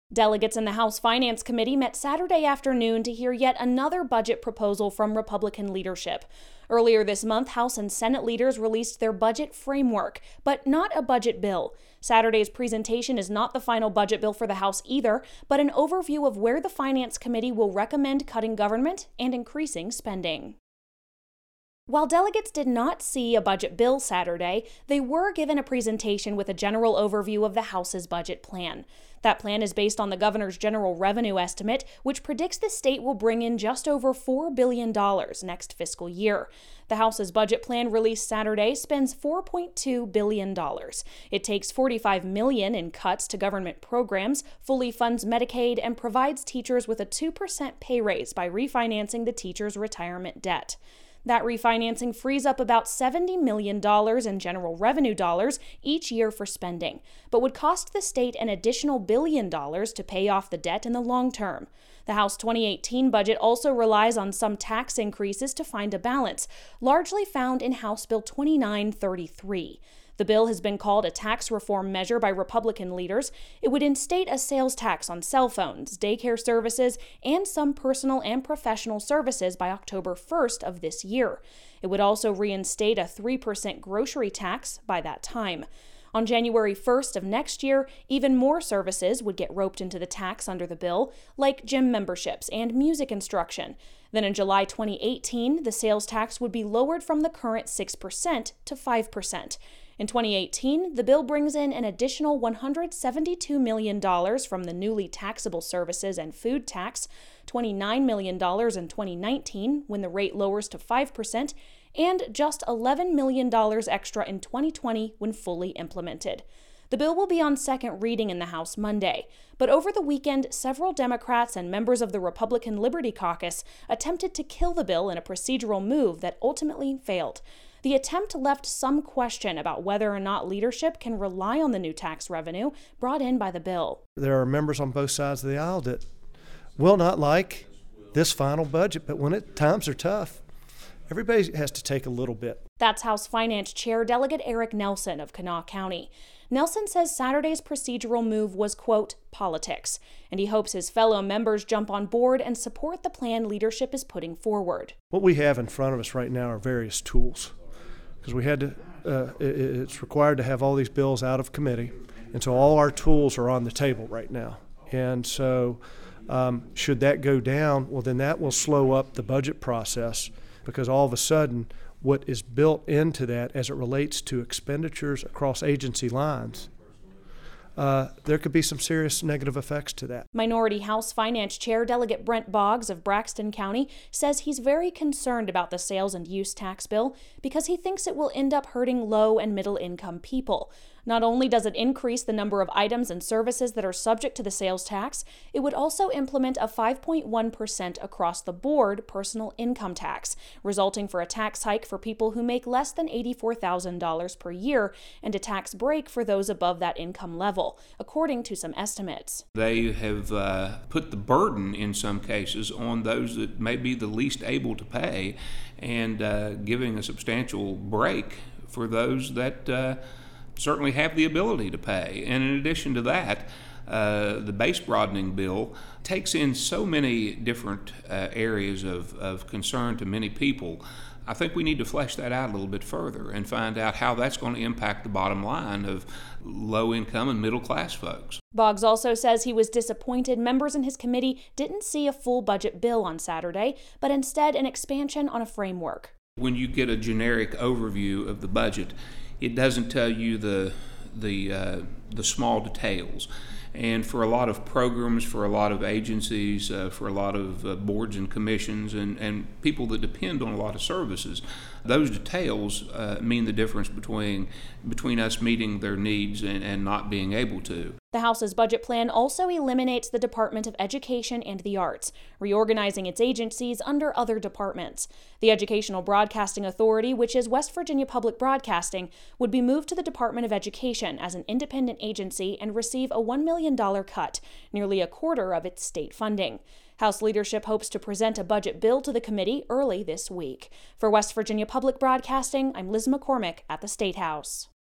Delegates in the House Finance Committee met Saturday afternoon to hear yet another budget proposal from Republican leadership. Earlier this month, House and Senate leaders released their budget framework, but not a budget bill. Saturday's presentation is not the final budget bill for the House either, but an overview of where the Finance Committee will recommend cutting government and increasing spending. While delegates did not see a budget bill Saturday, they were given a presentation with a general overview of the House's budget plan. That plan is based on the governor's general revenue estimate, which predicts the state will bring in just over $4 billion next fiscal year. The House's budget plan released Saturday spends $4.2 billion. It takes $45 million in cuts to government programs, fully funds Medicaid, and provides teachers with a 2% pay raise by refinancing the teachers' retirement debt. That refinancing frees up about $70 million in general revenue dollars each year for spending, but would cost the state an additional $1 billion to pay off the debt in the long term. The House 2018 budget also relies on some tax increases to find a balance, largely found in House Bill 2933. The bill has been called a tax reform measure by Republican leaders. It would instate a sales tax on cell phones, daycare services, and some personal and professional services by October 1st of this year. It would also reinstate a 3% grocery tax by that time. On January 1st of next year, even more services would get roped into the tax under the bill, like gym memberships and music instruction. Then in July 2018, the sales tax would be lowered from the current 6% to 5%. In 2018, the bill brings in an additional $172 million from the newly taxable services and food tax, $29 million in 2019 when the rate lowers to 5%, and just $11 million extra in 2020 when fully implemented. The bill will be on second reading in the House Monday, but over the weekend, several Democrats and members of the Republican Liberty Caucus attempted to kill the bill in a procedural move that ultimately failed. The attempt left some question about whether or not leadership can rely on the new tax revenue brought in by the bill. There are members on both sides of the aisle that will not like this final budget, but when times are tough, everybody has to take a little bit. That's House Finance Chair Delegate Eric Nelson of Kanawha County. Nelson says Saturday's procedural move was, quote, politics, and he hopes his fellow members jump on board and support the plan leadership is putting forward. What we have in front of us right now are various tools, because we had to, it's required to have all these bills out of committee, and so all our tools are on the table right now. And so should that go down, well, then that will slow up the budget process, because all of a sudden what is built into that as it relates to expenditures across agency lines, there could be some serious negative effects to that. Minority House Finance Chair Delegate Brent Boggs of Braxton County says he's very concerned about the sales and use tax bill because he thinks it will end up hurting low and middle income people. Not only does it increase the number of items and services that are subject to the sales tax, it would also implement a 5.1% across-the-board personal income tax, resulting for a tax hike for people who make less than $84,000 per year and a tax break for those above that income level, according to some estimates. They have put the burden, in some cases, on those that may be the least able to pay and giving a substantial break for those that certainly have the ability to pay. And in addition to that, the base broadening bill takes in so many different areas of concern to many people. I think we need to flesh that out a little bit further and find out how that's going to impact the bottom line of low-income and middle-class folks. Boggs also says he was disappointed members in his committee didn't see a full budget bill on Saturday, but instead an expansion on a framework. When you get a generic overview of the budget, it doesn't tell you the small details. And for a lot of programs, for a lot of agencies, for a lot of boards and commissions and people that depend on a lot of services, those details mean the difference between us meeting their needs and not being able to. The House's budget plan also eliminates the Department of Education and the Arts, reorganizing its agencies under other departments. The Educational Broadcasting Authority, which is West Virginia Public Broadcasting, would be moved to the Department of Education as an independent agency and receive a $1 million cut, nearly a quarter of its state funding. House leadership hopes to present a budget bill to the committee early this week. For West Virginia Public Broadcasting, I'm Liz McCormick at the State House.